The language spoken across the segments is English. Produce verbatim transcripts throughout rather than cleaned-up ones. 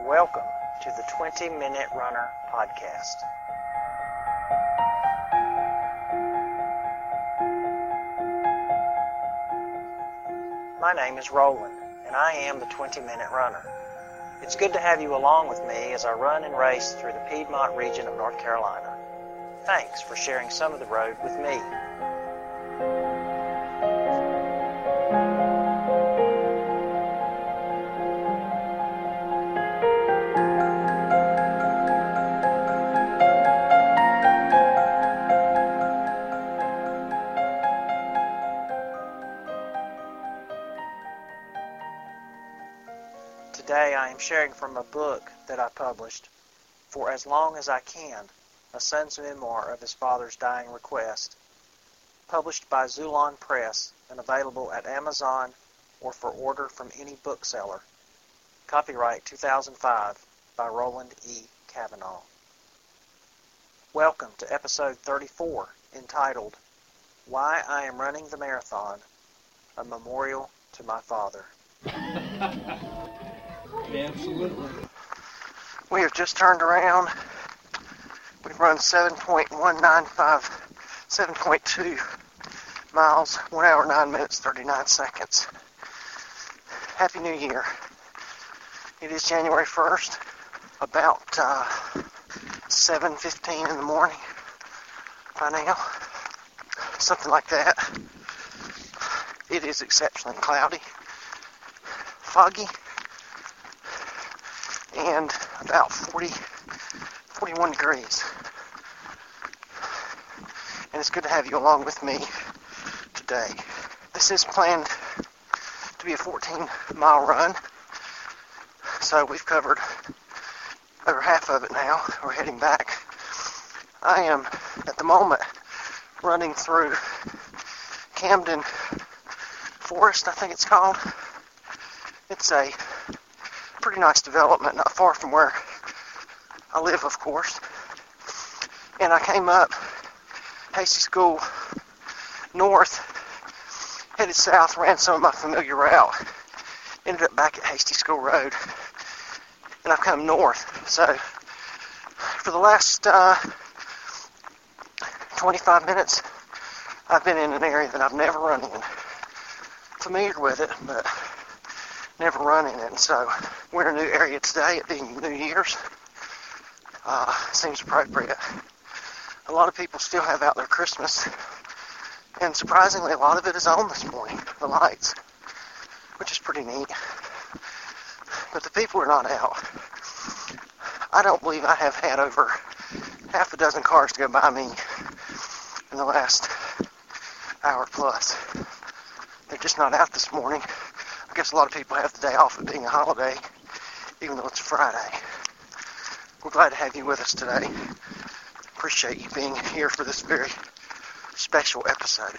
Welcome to the twenty minute Runner podcast. My name is Roland, and I am the twenty minute Runner. It's good to have you along with me as I run and race through the Piedmont region of North Carolina. Thanks for sharing some of the road with me. Today I am sharing from a book that I published, For As Long As I Can, a son's memoir of his father's dying request, published by Xulon Press and available at Amazon or for order from any bookseller. Copyright two thousand five by Roland E. Cavanaugh. Welcome to episode thirty-four, entitled, Why I Am Running the Marathon, a Memorial to My Father. Absolutely. We have just turned around. We've run seven point one nine five, seven point two miles, one hour, nine minutes, thirty-nine seconds. Happy New Year. It is January first, about uh, seven fifteen in the morning by now. Something like that. It is exceptionally cloudy, foggy, and about forty, forty-one degrees. And it's good to have you along with me today. This is planned to be a fourteen mile run, so we've covered over half of it now. We're heading back. I am, at the moment, running through Camden Forest, I think it's called. It's a pretty nice development, not far from where I live, of course. And I came up Hasty School north, headed south, ran some of my familiar route, ended up back at Hasty School Road, and I've come north. So for the last uh, twenty-five minutes, I've been in an area that I've never run in. Familiar with it, but never run in it. And so we're in a new area today, it being New Year's. Uh, seems appropriate. A lot of people still have out their Christmas, and surprisingly, a lot of it is on this morning, the lights, which is pretty neat. But the people are not out. I don't believe I have had over half a dozen cars to go by me in the last hour plus. They're just not out this morning. I guess a lot of people have the day off, it being a holiday, even though it's a Friday. We're glad to have you with us today. Appreciate you being here for this very special episode.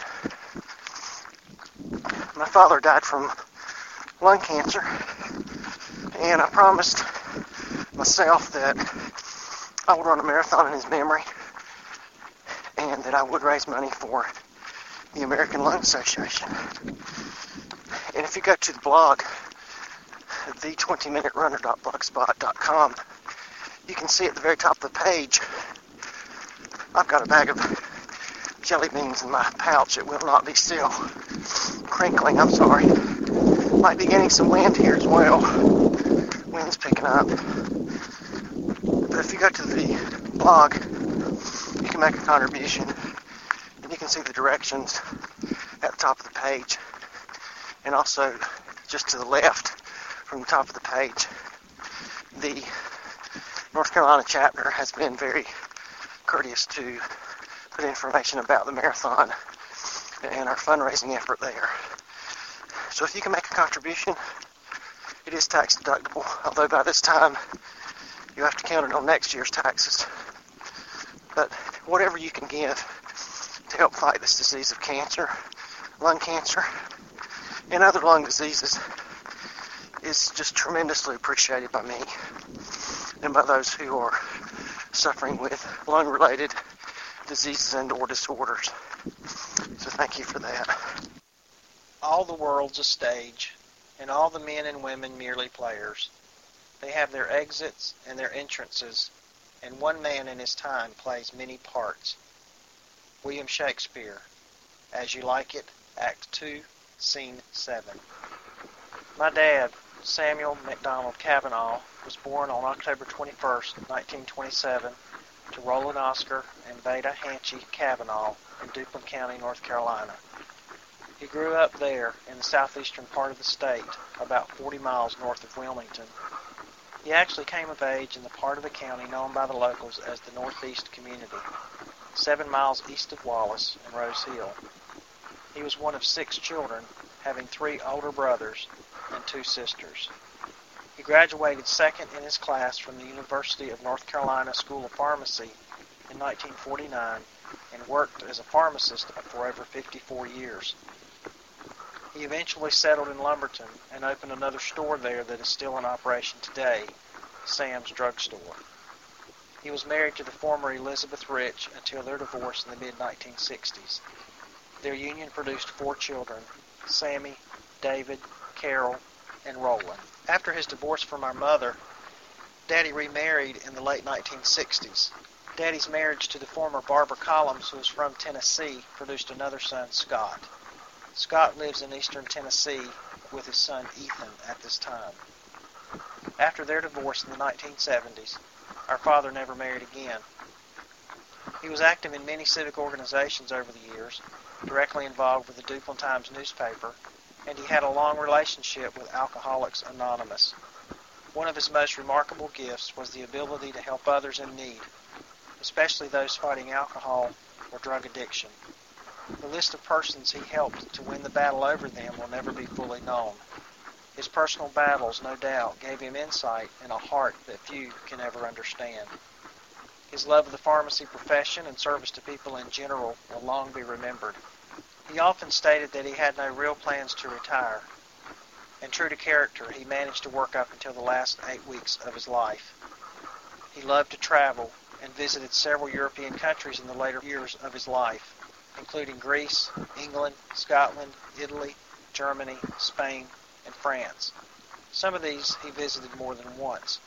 My father died from lung cancer, and I promised myself that I would run a marathon in his memory, and that I would raise money for the American Lung Association. And if you go to the blog, the twenty minute runner dot blogspot dot com, you can see at the very top of the page, I've got a bag of jelly beans in my pouch. It will not be still. Crinkling, I'm sorry. Might be getting some wind here as well. Wind's picking up. But if you go to the blog, you can make a contribution, and you can see the directions at the top of the page. And also, just to the left, from the top of the page, the North Carolina chapter has been very courteous to put information about the marathon and our fundraising effort there. So if you can make a contribution, it is tax deductible, although by this time you have to count it on next year's taxes. But whatever you can give to help fight this disease of cancer, lung cancer, and other lung diseases is just tremendously appreciated by me and by those who are suffering with lung-related diseases and or disorders. So thank you for that. All the world's a stage, and all the men and women merely players. They have their exits and their entrances, and one man in his time plays many parts. William Shakespeare, As You Like It, Act two, Scene seven. My dad, Samuel McDonald Cavanaugh, was born on October twenty-first, nineteen twenty-seven, to Roland Oscar and Beta Hanchy Cavanaugh in Duplin County, North Carolina. He grew up there in the southeastern part of the state, about forty miles north of Wilmington. He actually came of age in the part of the county known by the locals as the Northeast Community, seven miles east of Wallace and Rose Hill. He was one of six children, having three older brothers and two sisters. He graduated second in his class from the University of North Carolina School of Pharmacy in nineteen forty-nine and worked as a pharmacist for over fifty-four years. He eventually settled in Lumberton and opened another store there that is still in operation today, Sam's Drug Store. He was married to the former Elizabeth Rich until their divorce in the mid nineteen sixties. Their union produced four children, Sammy, David, Carol, and Roland. After his divorce from our mother, Daddy remarried in the late nineteen sixties. Daddy's marriage to the former Barbara Collins, who was from Tennessee, produced another son, Scott. Scott lives in eastern Tennessee with his son Ethan at this time. After their divorce in the nineteen seventies, our father never married again. He was active in many civic organizations over the years, directly involved with the Duplin Times newspaper, and he had a long relationship with Alcoholics Anonymous. One of his most remarkable gifts was the ability to help others in need, especially those fighting alcohol or drug addiction. The list of persons he helped to win the battle over them will never be fully known. His personal battles, no doubt, gave him insight and a heart that few can ever understand. His love of the pharmacy profession and service to people in general will long be remembered. He often stated that he had no real plans to retire, and true to character, he managed to work up until the last eight weeks of his life. He loved to travel and visited several European countries in the later years of his life, including Greece, England, Scotland, Italy, Germany, Spain, and France. Some of these he visited more than once.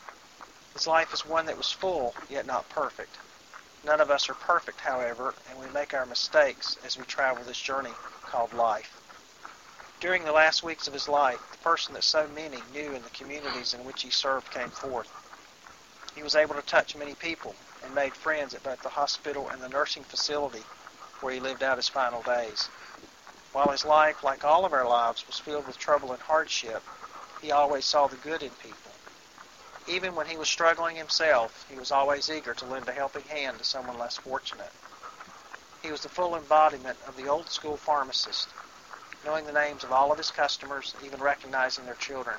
His life is one that was full, yet not perfect. None of us are perfect, however, and we make our mistakes as we travel this journey called life. During the last weeks of his life, the person that so many knew in the communities in which he served came forth. He was able to touch many people and made friends at both the hospital and the nursing facility where he lived out his final days. While his life, like all of our lives, was filled with trouble and hardship, he always saw the good in people. Even when he was struggling himself, he was always eager to lend a helping hand to someone less fortunate. He was the full embodiment of the old-school pharmacist, knowing the names of all of his customers, even recognizing their children.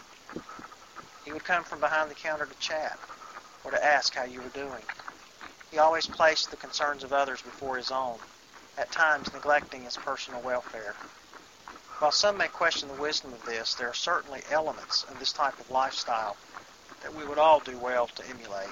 He would come from behind the counter to chat, or to ask how you were doing. He always placed the concerns of others before his own, at times neglecting his personal welfare. While some may question the wisdom of this, there are certainly elements of this type of lifestyle that we would all do well to emulate.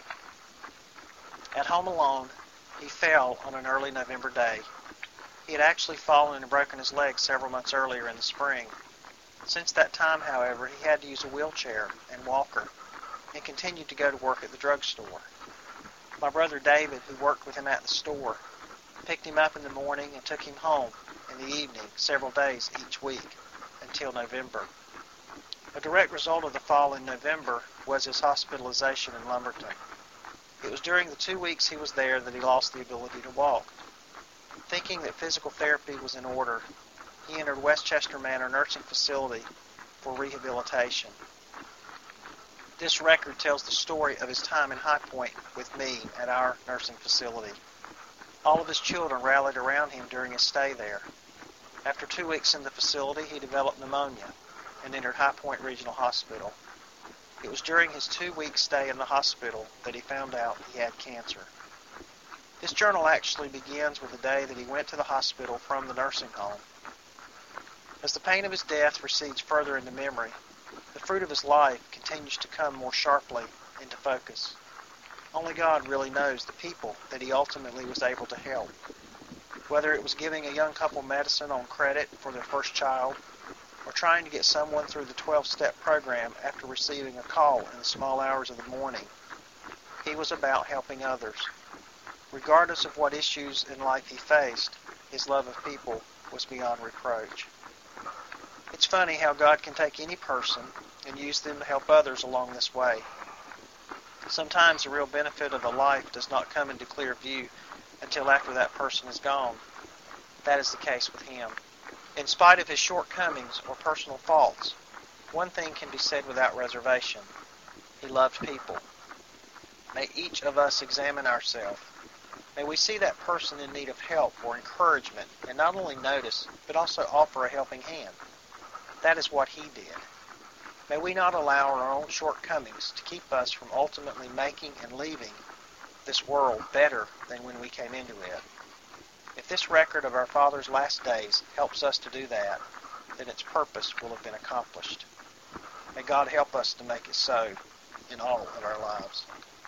At home alone, he fell on an early November day. He had actually fallen and broken his leg several months earlier in the spring. Since that time, however, he had to use a wheelchair and walker, and continued to go to work at the drugstore. My brother David, who worked with him at the store, picked him up in the morning and took him home in the evening several days each week until November. A direct result of the fall in November was his hospitalization in Lumberton. It was during the two weeks he was there that he lost the ability to walk. Thinking that physical therapy was in order, he entered Westchester Manor Nursing Facility for rehabilitation. This record tells the story of his time in High Point with me at our nursing facility. All of his children rallied around him during his stay there. After two weeks in the facility, he developed pneumonia and entered High Point Regional Hospital. It was during his two-week stay in the hospital that he found out he had cancer. This journal actually begins with the day that he went to the hospital from the nursing home. As the pain of his death recedes further into memory, the fruit of his life continues to come more sharply into focus. Only God really knows the people that he ultimately was able to help. Whether it was giving a young couple medicine on credit for their first child, or trying to get someone through the twelve-step program after receiving a call in the small hours of the morning. He was about helping others. Regardless of what issues in life he faced, his love of people was beyond reproach. It's funny how God can take any person and use them to help others along this way. Sometimes the real benefit of a life does not come into clear view until after that person is gone. That is the case with him. In spite of his shortcomings or personal faults, one thing can be said without reservation. He loved people. May each of us examine ourselves. May we see that person in need of help or encouragement and not only notice, but also offer a helping hand. That is what he did. May we not allow our own shortcomings to keep us from ultimately making and leaving this world better than when we came into it. If this record of our Father's last days helps us to do that, then its purpose will have been accomplished. May God help us to make it so in all of our lives.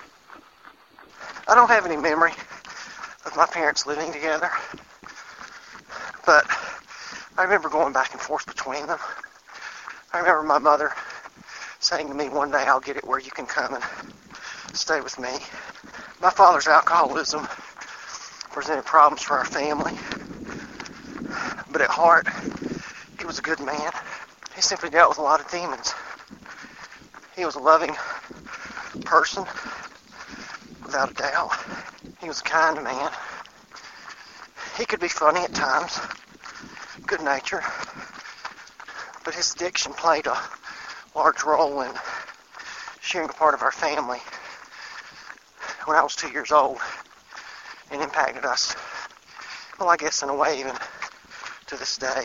I don't have any memory of my parents living together, but I remember going back and forth between them. I remember my mother saying to me, one day I'll get it where you can come and stay with me. My father's alcoholism presented problems for our family, but at heart, he was a good man. He simply dealt with a lot of demons. He was a loving person, without a doubt. He was a kind man. He could be funny at times, good-natured, but his addiction played a large role in sharing a part of our family when I was two years old and impacted us, well, I guess in a way even to this day.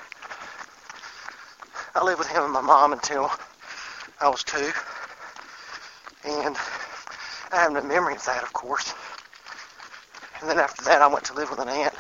I lived with him and my mom until I was two, and I have no memory of that, of course. And then after that, I went to live with an aunt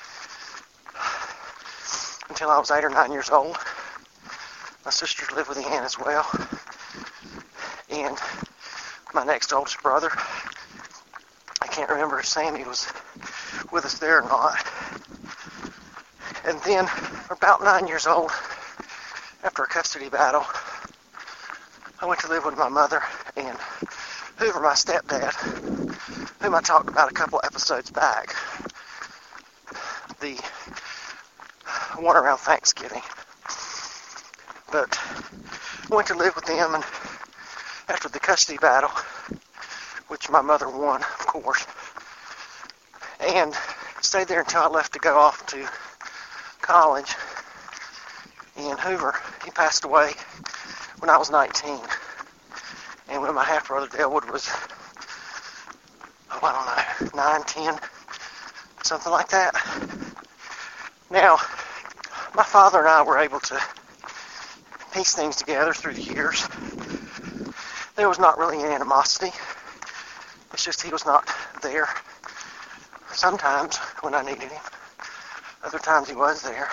until I was eight or nine years old. My sister lived with the aunt as well. And my next oldest brother, I can't remember if Sammy was with us there or not. And then, about nine years old, after a custody battle, I went to live with my mother and Hoover, my stepdad, whom I talked about a couple episodes back. The one around Thanksgiving. But I went to live with them, and after the custody battle, which my mother won, of course, and stayed there until I left to go off to college. And Hoover, he passed away when I was nineteen. And when my half-brother Delwood was, oh, I don't know, nine, ten, something like that. Now, my father and I were able to piece things together through the years. There was not really any animosity. It's just he was not there. Sometimes when I needed him. Other times he was there.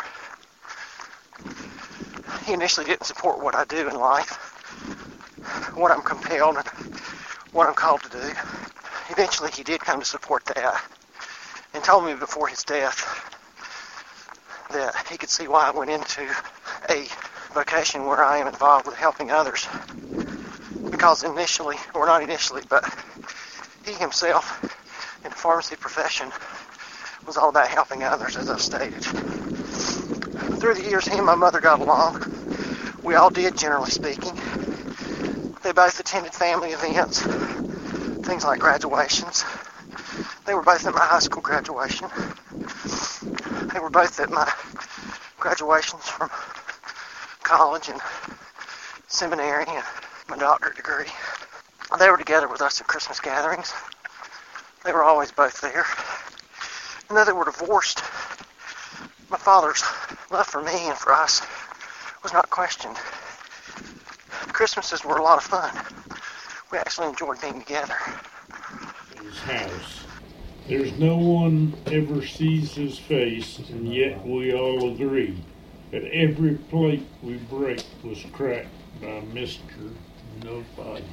He initially didn't support what I do in life, what I'm compelled and what I'm called to do. Eventually he did come to support that and told me before his death that he could see why I went into a vocation where I am involved with helping others. Because initially, or not initially, but he himself in the pharmacy profession was all about helping others, as I've stated. Through the years, he and my mother got along. We all did, generally speaking. They both attended family events, things like graduations. They were both at my high school graduation. They were both at my graduations from college and seminary and my doctorate degree. They were together with us at Christmas gatherings. They were always both there. And though they were divorced, my father's love for me and for us was not questioned. Christmases were a lot of fun. We actually enjoyed being together. His house. There's no one ever sees his face, and yet we all agree that every plate we break was cracked by Mister Nobody.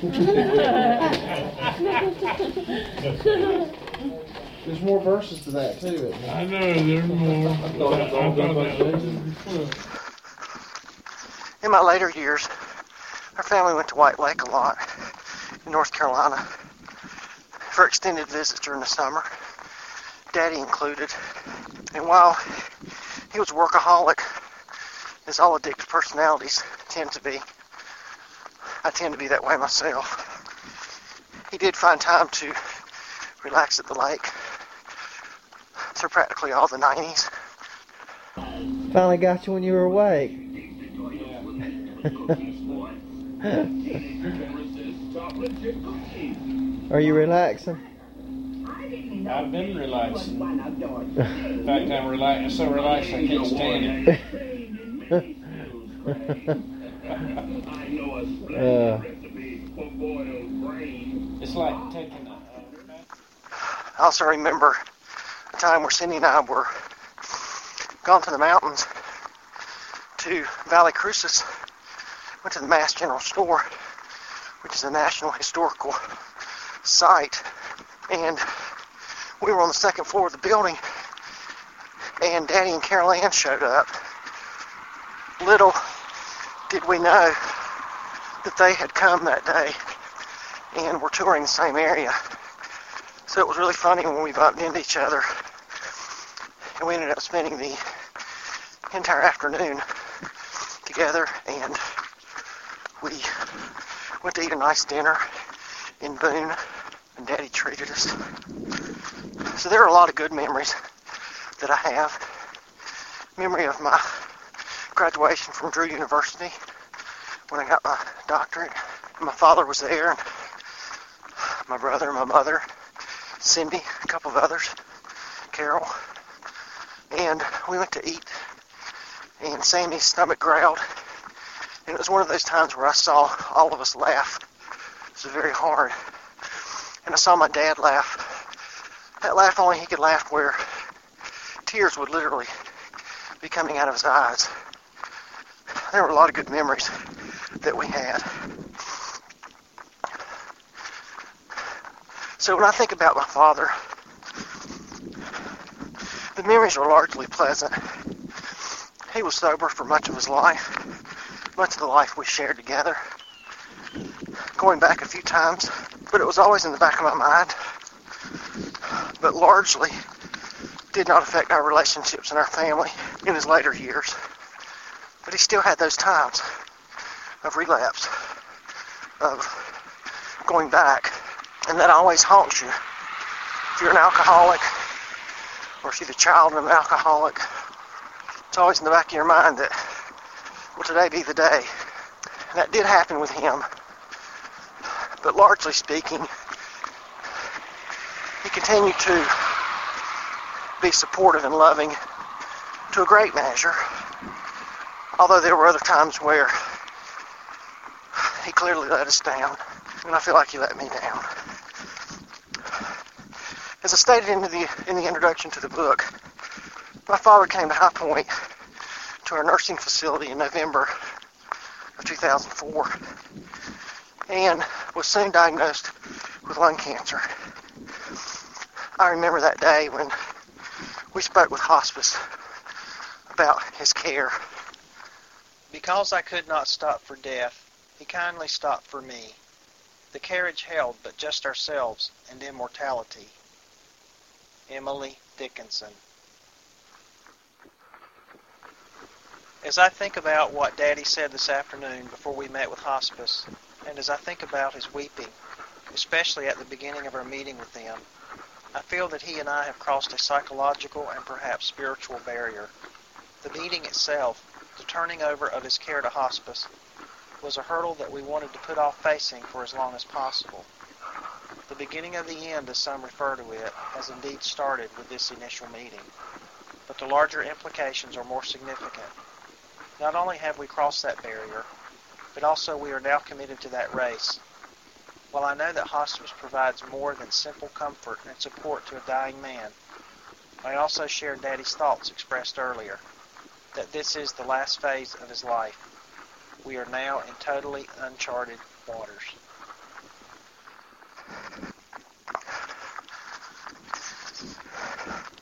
There's more verses to that too, isn't there? I know there's more. I thought, I thought, I thought that was In my later years, our family went to White Lake a lot in North Carolina for extended visits during the summer, Daddy included. And while he was a workaholic, as all addictive personalities tend to be, I tend to be that way myself. He did find time to relax at the lake through practically all the nineties. Finally got you when you were awake. Are you relaxing? I've been relaxing. In fact, I'm relaxing, so relaxed I can't stand it. uh, It's like taking a... I also remember a time where Cindy and I were gone to the mountains to Valley Crucis, went to the Mass General Store, which is a National Historical Site, and we were on the second floor of the building, and Daddy and Carol Ann showed up. Little did we know that they had come that day and were touring the same area. So it was really funny when we bumped into each other, and we ended up spending the entire afternoon together, and we went to eat a nice dinner in Boone, and Daddy treated us. So there are a lot of good memories that I have. Memory of my graduation from Drew University when I got my doctorate. My father was there, and my brother, my mother, Cindy, a couple of others, Carol, and we went to eat, and Sandy's stomach growled, and it was one of those times where I saw all of us laugh. It was very hard, and I saw my dad laugh. That laugh, only he could laugh where tears would literally be coming out of his eyes. There were a lot of good memories that we had. So when I think about my father, the memories are largely pleasant. He was sober for much of his life, much of the life we shared together, going back a few times, but it was always in the back of my mind, but largely did not affect our relationships in our family in his later years. But he still had those times of relapse, of going back, and that always haunts you. If you're an alcoholic, or if you're the child of an alcoholic, it's always in the back of your mind that, will today be the day? And that did happen with him. But largely speaking, he continued to be supportive and loving to a great measure. Although there were other times where he clearly let us down, and I feel like he let me down. As I stated in the, in the introduction to the book, my father came to High Point to our nursing facility in November of two thousand four and was soon diagnosed with lung cancer. I remember that day when we spoke with hospice about his care. Because I could not stop for death, he kindly stopped for me. The carriage held but just ourselves and immortality. Emily Dickinson. As I think about what Daddy said this afternoon before we met with hospice, and as I think about his weeping, especially at the beginning of our meeting with them, I feel that he and I have crossed a psychological and perhaps spiritual barrier. The meeting itself, the turning over of his care to hospice, was a hurdle that we wanted to put off facing for as long as possible. The beginning of the end, as some refer to it, has indeed started with this initial meeting, but the larger implications are more significant. Not only have we crossed that barrier, but also we are now committed to that race. While I know that hospice provides more than simple comfort and support to a dying man, I also share Daddy's thoughts expressed earlier, that this is the last phase of his life. We are now in totally uncharted waters.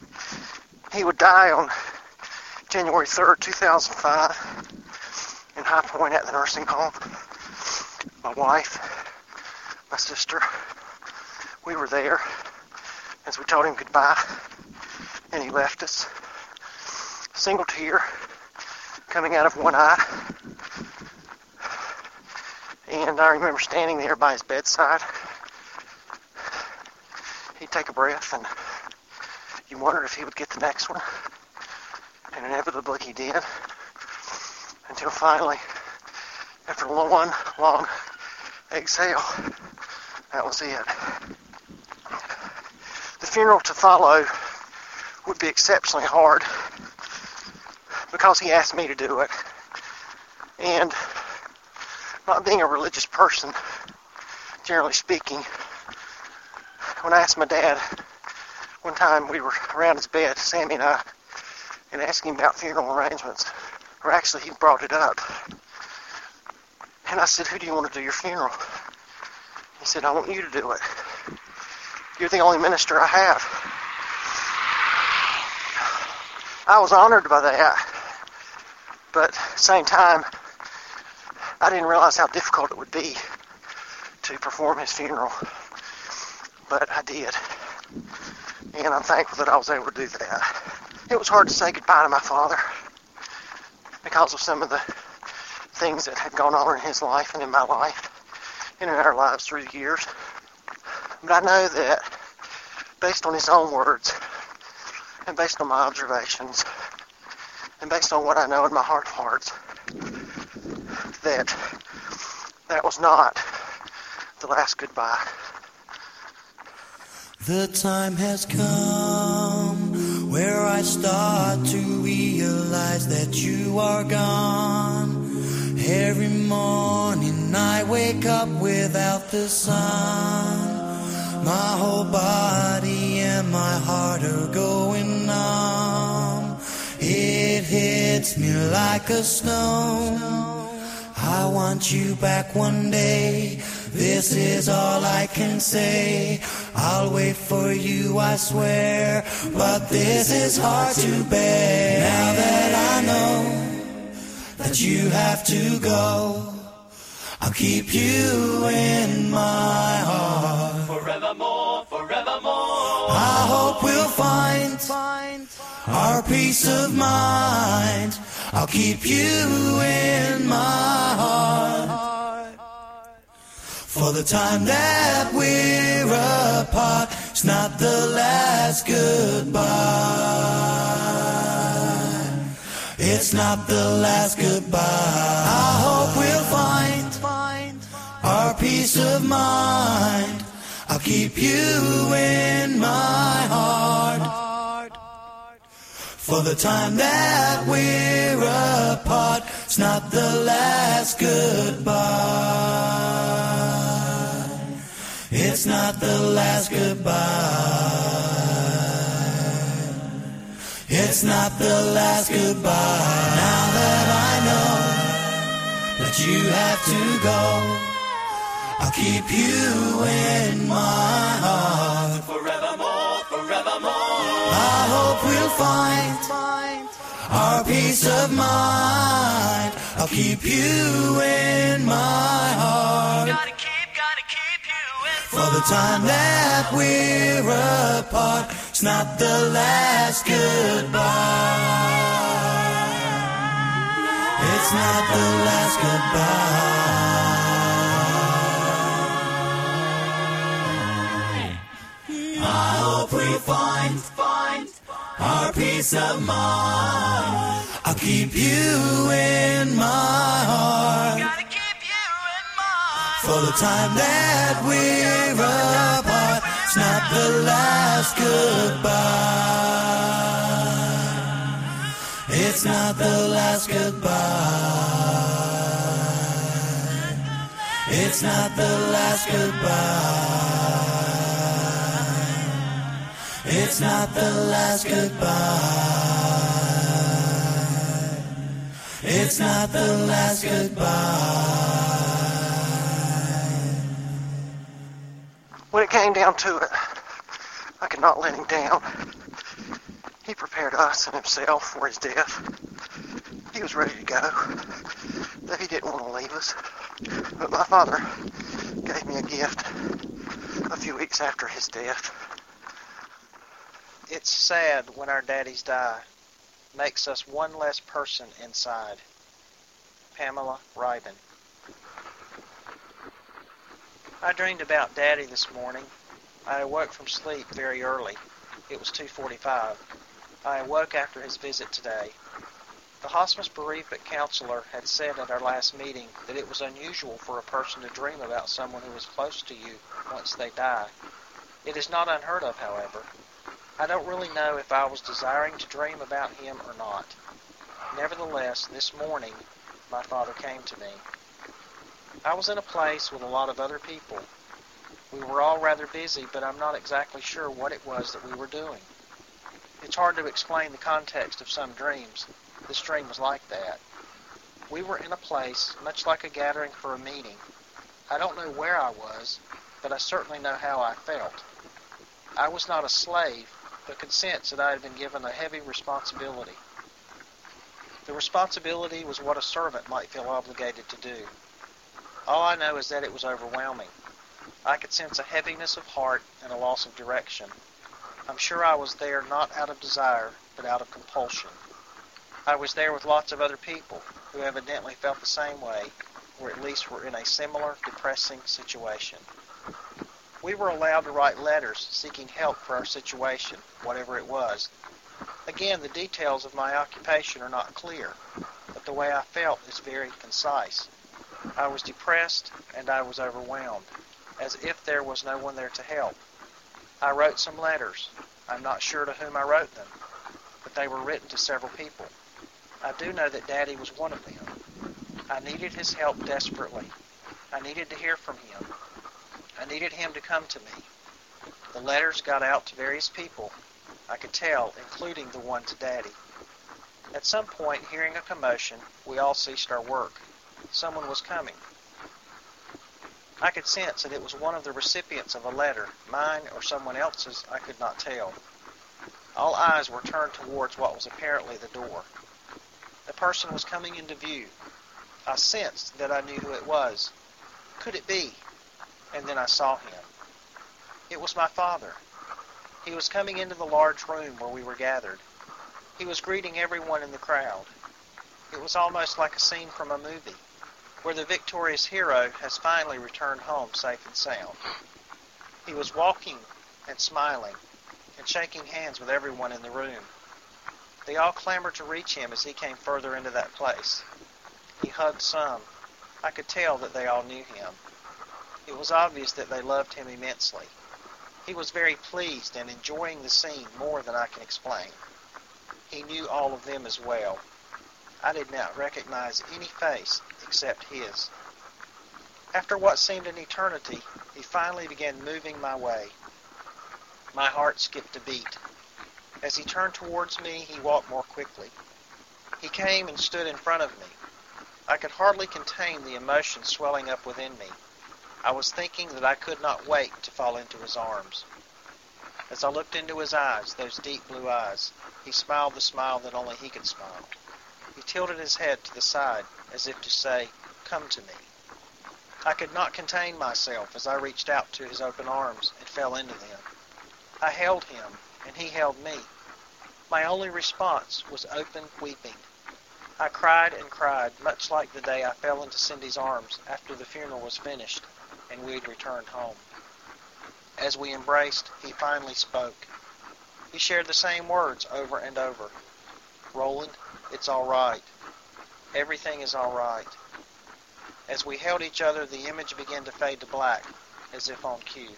He would die on January third, two thousand five in high point at the nursing home. My wife, my sister, we were there as we told him goodbye, and he left us. A single tear coming out of one eye. And I remember standing there by his bedside. He'd take a breath, and you wondered if he would get the next one. And inevitably he did. Until finally, after one long exhale, that was it. The funeral to follow would be exceptionally hard because he asked me to do it. And not being a religious person, generally speaking, when I asked my dad, one time we were around his bed, Sammy and I, and asking him about funeral arrangements, or actually he brought it up. And I said, who do you want to do your funeral? He said, I want you to do it. You're the only minister I have. I was honored by that, but at the same time, I didn't realize how difficult it would be to perform his funeral, but I did, and I'm thankful that I was able to do that. It was hard to say goodbye to my father because of some of the things that had gone on in his life and in my life and in our lives through the years. But I know that based on his own words and based on my observations and based on what I know in my heart of hearts, that that was not the last goodbye. The time has come where I start to realize that you are gone. Every morning I wake up without the sun. My whole body and my heart are going numb. It hits me like a stone. I want you back one day. This is all I can say. I'll wait for you, I swear, but this is hard to bear. Now that I know that you have to go, I'll keep you in my heart. Forevermore, forevermore. I hope we'll find, find our peace of mind. I'll keep you in my heart. For the time that we're apart, it's not the last goodbye. It's not the last goodbye. I hope we'll find, find our peace of mind. I'll keep you in my heart. For the time that we're apart, it's not the last goodbye. It's not the last goodbye. It's not the last goodbye. Now that I know that you have to go, I'll keep you in my heart. Forevermore, forevermore. I hope we'll find, find our peace of mind. I'll keep you in my heart. Gotta keep, gotta keep you in For the time that we're apart, it's not the last goodbye. It's not the last goodbye. I hope we find, find our peace of mind. I'll keep you in my heart. Gotta keep you in mind. For the time that we're apart, it's not the last goodbye. It's not the last goodbye. It's not the last goodbye. It's not the last goodbye. It's not the last goodbye. When it came down to it, I could not let him down. He prepared us and himself for his death. He was ready to go. that he didn't want to leave us. But my father gave me a gift a few weeks after his death. It's sad when our daddies die. Makes us one less person inside. Pamela Ryben. I dreamed about Daddy this morning. I awoke from sleep very early. It was two forty-five. I awoke after his visit today. The hospice bereavement counselor had said at our last meeting that it was unusual for a person to dream about someone who was close to you once they die. It is not unheard of, however. I don't really know if I was desiring to dream about him or not. Nevertheless, this morning, my father came to me. I was in a place with a lot of other people. We were all rather busy, but I'm not exactly sure what it was that we were doing. It's hard to explain the context of some dreams. This dream was like that. We were in a place, much like a gathering for a meeting. I don't know where I was, but I certainly know how I felt. I was not a slave, but could sense that I had been given a heavy responsibility. The responsibility was what a servant might feel obligated to do. All I know is that it was overwhelming. I could sense a heaviness of heart and a loss of direction. I'm sure I was there not out of desire, but out of compulsion. I was there with lots of other people who evidently felt the same way, or at least were in a similar depressing situation. We were allowed to write letters seeking help for our situation, whatever it was. Again, the details of my occupation are not clear, but the way I felt is very concise. I was depressed and I was overwhelmed, as if there was no one there to help. I wrote some letters. I'm not sure to whom I wrote them, but they were written to several people. I do know that Daddy was one of them. I needed his help desperately. I needed to hear from him. I needed him to come to me. The letters got out to various people, I could tell, including the one to Daddy. At some point, hearing a commotion, we all ceased our work. Someone was coming. I could sense that it was one of the recipients of a letter, mine or someone else's, I could not tell. All eyes were turned towards what was apparently the door. The person was coming into view. I sensed that I knew who it was. Could it be? And then I saw him. It was my father. He was coming into the large room where we were gathered. He was greeting everyone in the crowd. It was almost like a scene from a movie, where the victorious hero has finally returned home safe and sound. He was walking and smiling and shaking hands with everyone in the room. They all clamored to reach him as he came further into that place. He hugged some. I could tell that they all knew him. It was obvious that they loved him immensely. He was very pleased and enjoying the scene more than I can explain. He knew all of them as well. I did not recognize any face except his. After what seemed an eternity, he finally began moving my way. My heart skipped a beat. As he turned towards me, he walked more quickly. He came and stood in front of me. I could hardly contain the emotion swelling up within me. I was thinking that I could not wait to fall into his arms. As I looked into his eyes, those deep blue eyes, he smiled the smile that only he could smile. He tilted his head to the side, as if to say, "Come to me." I could not contain myself as I reached out to his open arms and fell into them. I held him, and he held me. My only response was open weeping. I cried and cried, much like the day I fell into Cindy's arms after the funeral was finished and we had returned home. As we embraced, he finally spoke. He shared the same words over and over. "Roland, it's all right. Everything is all right." As we held each other, the image began to fade to black, as if on cue.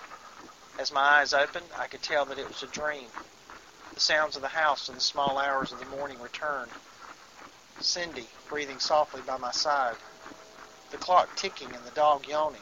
As my eyes opened, I could tell that it was a dream. The sounds of the house in the small hours of the morning returned. Cindy breathing softly by my side. The clock ticking and the dog yawning.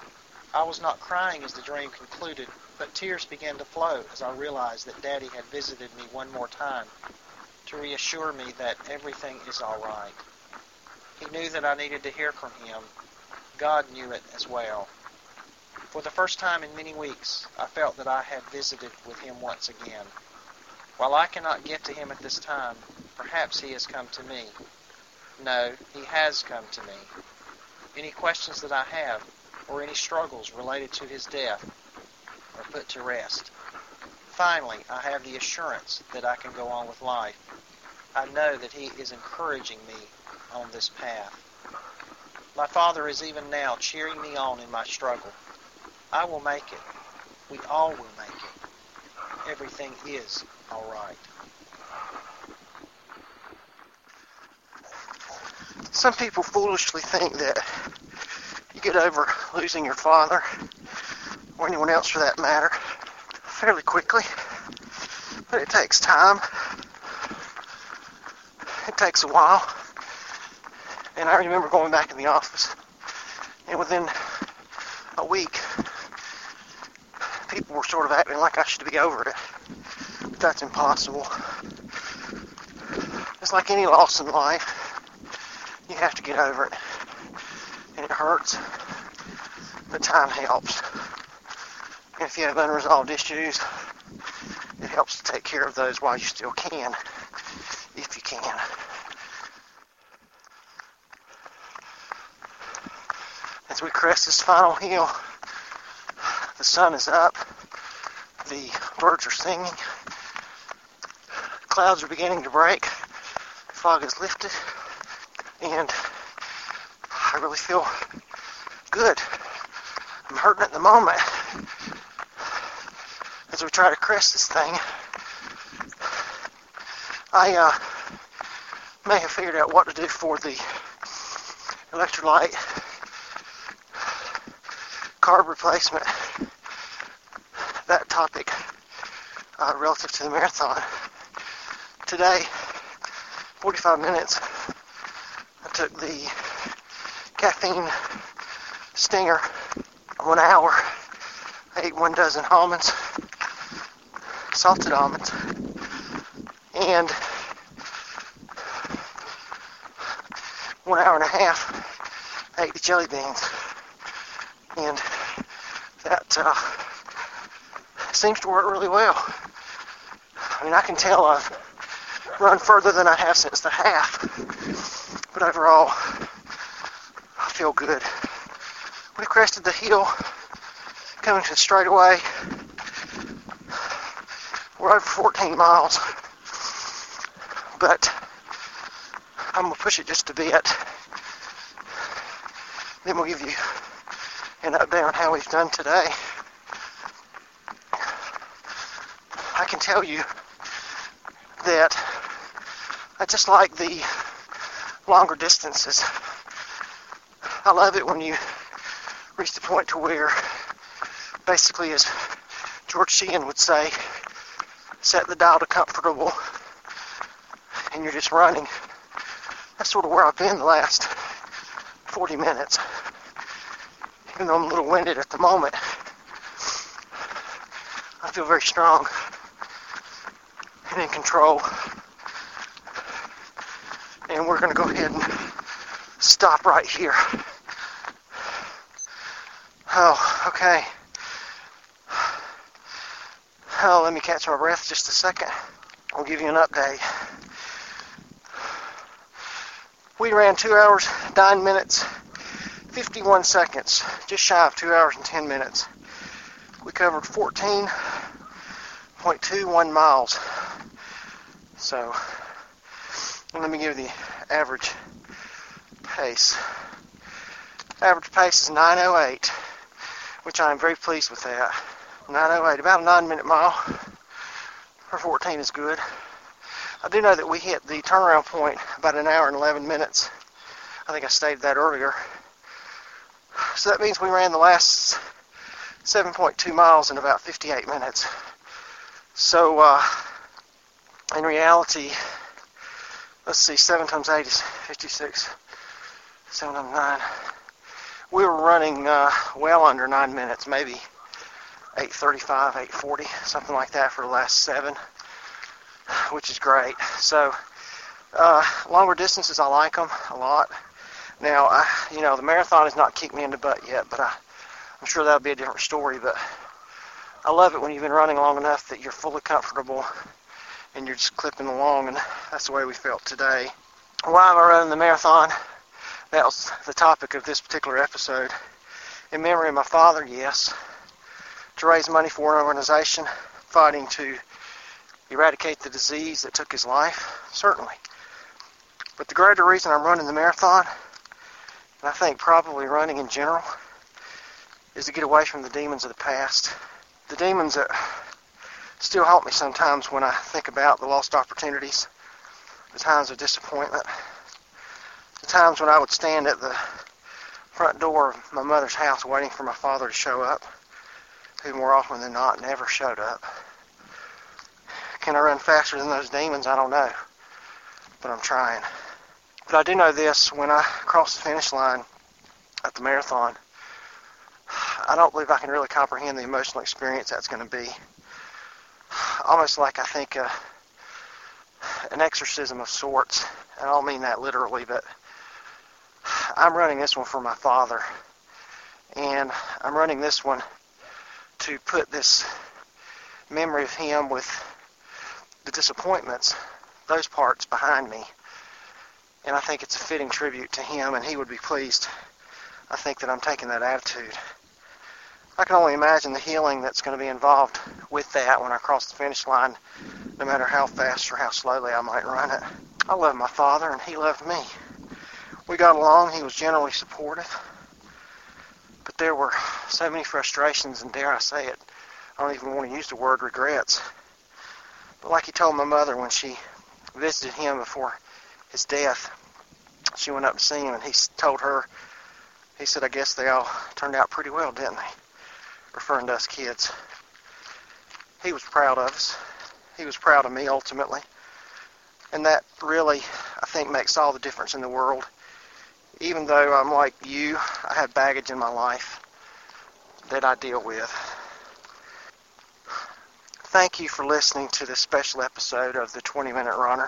I was not crying as the dream concluded, but tears began to flow as I realized that Daddy had visited me one more time to reassure me that everything is all right. He knew that I needed to hear from him. God knew it as well. For the first time in many weeks, I felt that I had visited with him once again. While I cannot get to him at this time, perhaps he has come to me. No, he has come to me. Any questions that I have, or any struggles related to his death, are put to rest. Finally, I have the assurance that I can go on with life. I know that he is encouraging me on this path. My Father is even now cheering me on in my struggle. I will make it. We all will make it. Everything is all right. Some people foolishly think that you get over losing your father, or anyone else for that matter, fairly quickly. But it takes time. It takes a while. And I remember going back in the office, and within a week, people were sort of acting like I should be over it. But that's impossible. It's like any loss in life. You have to get over it. And it hurts. But time helps. And if you have unresolved issues, it helps to take care of those while you still can, if you can. As we crest this final hill, the sun is up, the birds are singing, clouds are beginning to break, the fog is lifted, and I really feel good. I'm hurting at the moment. As we try to crest this thing, I uh, may have figured out what to do for the electrolyte carb replacement. That topic uh, relative to the marathon. Today, forty-five minutes, I took the caffeine stinger. One hour, I ate one dozen almonds, salted almonds, and one hour and a half, I ate the jelly beans. And that uh, seems to work really well. I mean, I can tell I've run further than I have since the half, but overall, I feel good. We crested the hill, coming to the straightaway. We're over fourteen miles, but I'm going to push it just a bit. Then we'll give you an update on how we've done today. I can tell you that I just like the longer distances. I love it when you reach the point to where, basically, as George Sheehan would say, set the dial to comfortable, and you're just running. That's sort of where I've been the last forty minutes. Even though I'm a little winded at the moment, I feel very strong and in control. And we're going to go ahead and stop right here. Oh, okay. Oh, let me catch my breath just a second. I'll give you an update. We ran two hours, nine minutes, fifty-one seconds, just shy of two hours and ten minutes. We covered fourteen point two one miles. So, let me give you the average pace. Average pace is nine oh eight, which I am very pleased with that. nine oh eight, about a nine minute mile for fourteen is good. I do know that we hit the turnaround point about an hour and eleven minutes. I think I stated that earlier. So that means we ran the last seven point two miles in about fifty-eight minutes. So, uh, in reality, let's see, seven times eight is fifty-six, seven times nine. We were running uh, well under nine minutes, maybe eight thirty-five, eight forty, something like that for the last seven, which is great. So, uh, longer distances, I like them a lot. Now, I, you know, the marathon has not kicked me in the butt yet, but I, I'm sure that'll be a different story. But I love it when you've been running long enough that you're fully comfortable and you're just clipping along, and that's the way we felt today. Why am I running the marathon? That was the topic of this particular episode. In memory of my father, yes. To raise money for an organization fighting to eradicate the disease that took his life, certainly. But the greater reason I'm running the marathon, and I think probably running in general, is to get away from the demons of the past. The demons that still haunt me sometimes when I think about the lost opportunities, the times of disappointment, the times when I would stand at the front door of my mother's house waiting for my father to show up, who more often than not never showed up. Can I run faster than those demons? I don't know, but I'm trying. But I do know this: when I cross the finish line at the marathon, I don't believe I can really comprehend the emotional experience that's going to be. Almost like, I think, uh, an exorcism of sorts. And I don't mean that literally, but I'm running this one for my father. And I'm running this one to put this memory of him with the disappointments, those parts behind me. And I think it's a fitting tribute to him, and he would be pleased, I think, that I'm taking that attitude. I can only imagine the healing that's going to be involved with that when I cross the finish line, no matter how fast or how slowly I might run it. I love my father, and he loved me. We got along. He was generally supportive. But there were so many frustrations, and dare I say it, I don't even want to use the word regrets. But like he told my mother when she visited him before his death, she went up to see him, and he told her, he said, "I guess they all turned out pretty well, didn't they?" Referring to us kids. He was proud of us. He was proud of me, ultimately. And that really, I think, makes all the difference in the world. Even though I'm like you, I have baggage in my life that I deal with. Thank you for listening to this special episode of the twenty minute Runner.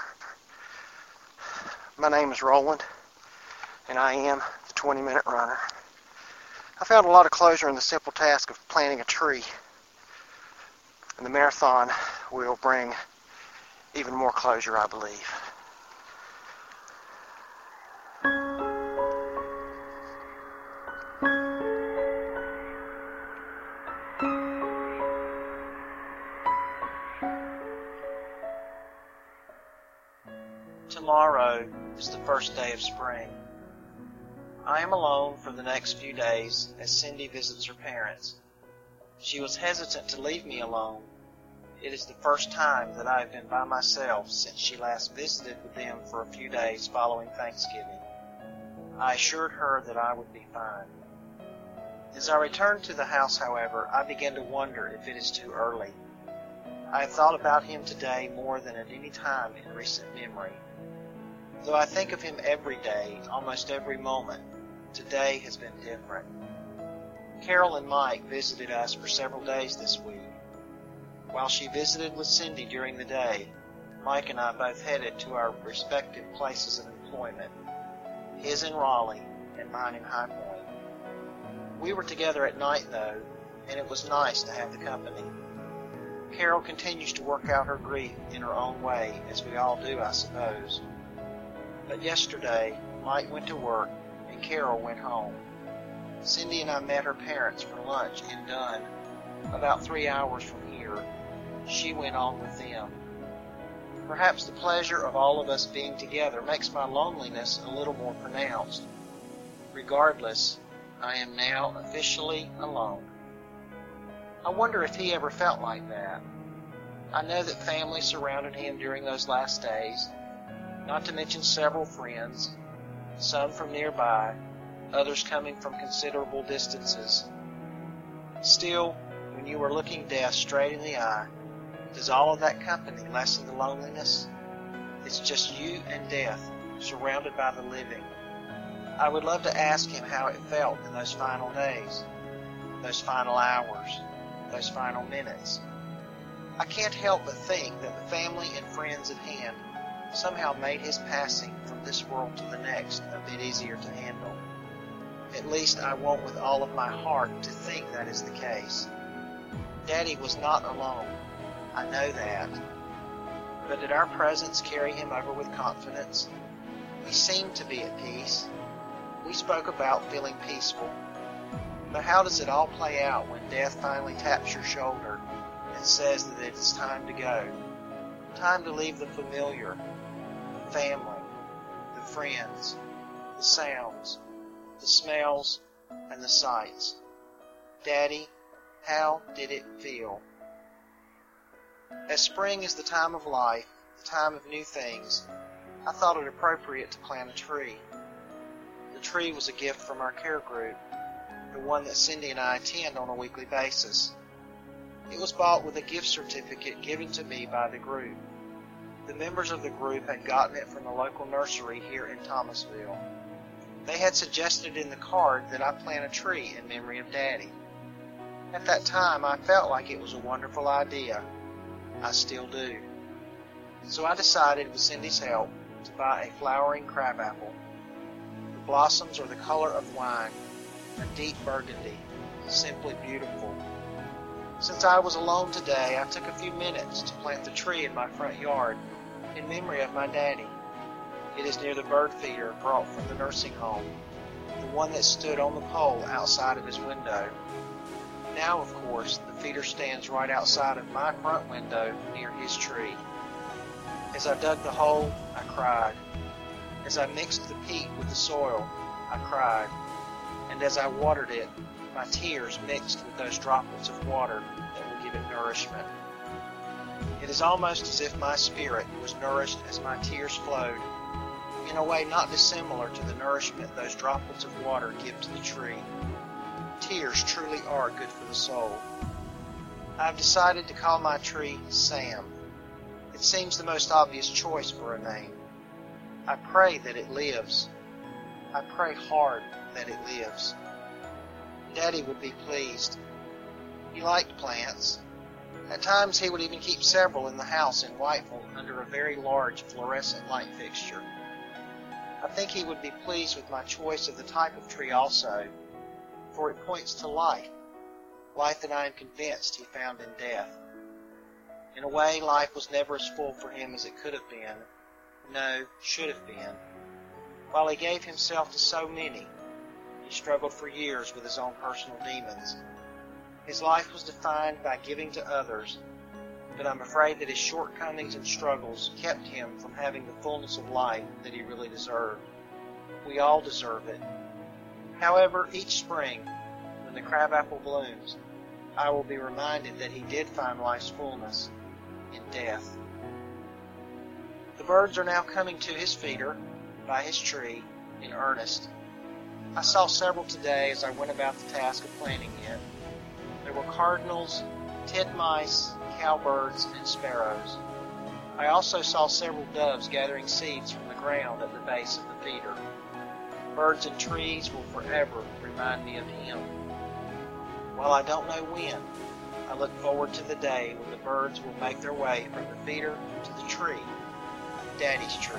My name is Roland, and I am the twenty minute Runner. I found a lot of closure in the simple task of planting a tree, and the marathon will bring even more closure, I believe. Tomorrow is the first day of spring. I am alone for the next few days as Cindy visits her parents. She was hesitant to leave me alone. It is the first time that I have been by myself since she last visited with them for a few days following Thanksgiving. I assured her that I would be fine. As I return to the house, however, I begin to wonder if it is too early. I have thought about him today more than at any time in recent memory. Though I think of him every day, almost every moment, today has been different. Carol and Mike visited us for several days this week. While she visited with Cindy during the day, Mike and I both headed to our respective places of employment, his in Raleigh and mine in High Point. We were together at night, though, and it was nice to have the company. Carol continues to work out her grief in her own way, as we all do, I suppose. But yesterday, Mike went to work and Carol went home. Cindy and I met her parents for lunch in Dunn, about three hours from here. She went on with them. Perhaps the pleasure of all of us being together makes my loneliness a little more pronounced. Regardless, I am now officially alone. I wonder if he ever felt like that. I know that family surrounded him during those last days, not to mention several friends, some from nearby, others coming from considerable distances. Still, when you are looking death straight in the eye, does all of that company lessen the loneliness? It's just you and death, surrounded by the living. I would love to ask him how it felt in those final days, those final hours, those final minutes. I can't help but think that the family and friends at hand somehow made his passing from this world to the next a bit easier to handle. At least I want with all of my heart to think that is the case. Daddy was not alone. I know that. But did our presence carry him over with confidence? We seemed to be at peace. We spoke about feeling peaceful. But how does it all play out when death finally taps your shoulder and says that it's time to go? Time to leave the familiar, the family, the friends, the sounds, the smells, and the sights. Daddy, how did it feel? As spring is the time of life, the time of new things, I thought it appropriate to plant a tree. The tree was a gift from our care group, the one that Cindy and I attend on a weekly basis. It was bought with a gift certificate given to me by the group. The members of the group had gotten it from a local nursery here in Thomasville. They had suggested in the card that I plant a tree in memory of Daddy. At that time, I felt like it was a wonderful idea. I still do. So I decided, with Cindy's help, to buy a flowering crabapple. The blossoms are the color of wine, a deep burgundy, simply beautiful. Since I was alone today, I took a few minutes to plant the tree in my front yard in memory of my daddy. It is near the bird feeder brought from the nursing home, the one that stood on the pole outside of his window. Now, of course, the feeder stands right outside of my front window near his tree. As I dug the hole, I cried. As I mixed the peat with the soil, I cried. And as I watered it, my tears mixed with those droplets of water that will give it nourishment. It is almost as if my spirit was nourished as my tears flowed, in a way not dissimilar to the nourishment those droplets of water give to the tree. Tears truly are good for the soul. I have decided to call my tree Sam. It seems the most obvious choice for a name. I pray that it lives. I pray hard that it lives. Daddy would be pleased. He liked plants. At times he would even keep several in the house in Whiteville under a very large fluorescent light fixture. I think he would be pleased with my choice of the type of tree also, for it points to life, life that I am convinced he found in death. In a way, life was never as full for him as it could have been, no, should have been. While he gave himself to so many, he struggled for years with his own personal demons. His life was defined by giving to others, but I'm afraid that his shortcomings and struggles kept him from having the fullness of life that he really deserved. We all deserve it. However, each spring, when the crabapple blooms, I will be reminded that he did find life's fullness in death. The birds are now coming to his feeder, by his tree, in earnest. I saw several today as I went about the task of planting it. There were cardinals, titmice, cowbirds, and sparrows. I also saw several doves gathering seeds from the ground at the base of the feeder. Birds and trees will forever remind me of him. While I don't know when, I look forward to the day when the birds will make their way from the feeder to the tree, Daddy's tree.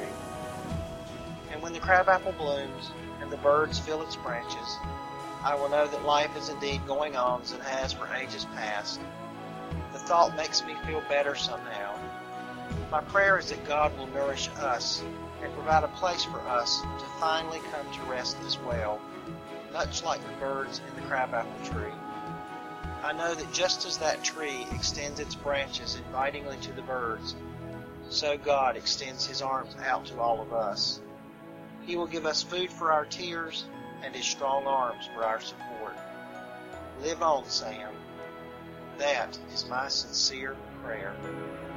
And when the crabapple blooms and the birds fill its branches, I will know that life is indeed going on as it has for ages past. The thought makes me feel better somehow. My prayer is that God will nourish us and provide a place for us to finally come to rest as well, much like the birds in the crabapple tree. I know that just as that tree extends its branches invitingly to the birds, so God extends his arms out to all of us. He will give us food for our tears and his strong arms for our support. Live on, Sam. That is my sincere prayer.